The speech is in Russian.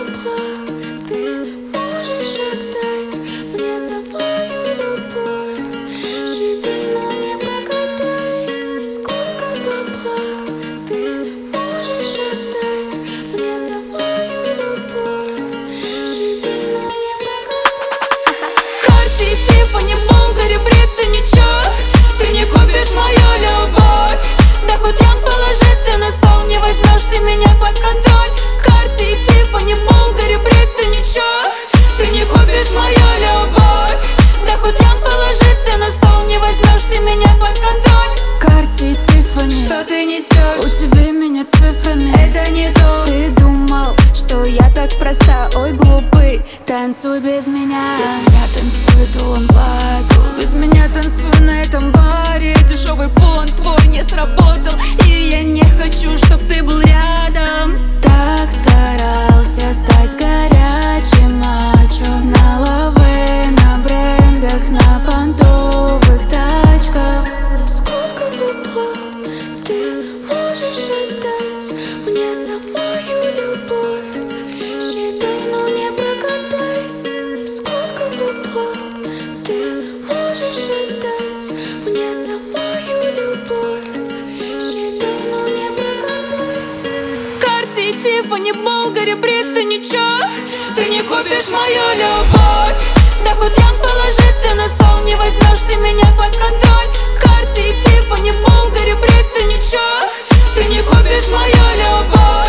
бабла ты можешь отдать мне за мою любовь? Считай, но не прогадай. Сколько бабла ты можешь отдать мне за мою любовь? Считай, но не прогадай. Карти, Тиффани, Булгари, Бритта, ничего ты не купишь мою любовь. Да хоть лям положи ты на стол, не возьмешь ты меня под контроль. Карти, Тиффани, Булгари, Бритта, ничего ты не купишь мою любовь. Да хоть лям положи ты на стол, не возьмешь ты меня под контроль. Карти, Тиффани, что ты несешь? удиви меня цифрами. Это не то. Ты думал, что я так проста? Ой, глупый, танцуй без меня. Без меня танцуй эту ламбаду. Без меня танцуй на этом баре. Дешевый понт твой не сработал, и я не хочу, чтоб ты был рядом. Так старался стать горячим мачо. На лаве, на брендах, на понтовых тачках. Сколько бабла ты можешь отдать мне за мою любовь? Считай, но не прогадай. Сколько бабла ты можешь отдать мне за мою любовь? Считай, но не прогадай. Карти, Тиффани, Булгари, Бритта, ничего ты не купишь мою любовь. Да хоть лям положи ты на стол, не возьмешь ты меня под контроль. Карти, Тиффани, Булгари, Бритта, ничего ты не купишь мою любовь.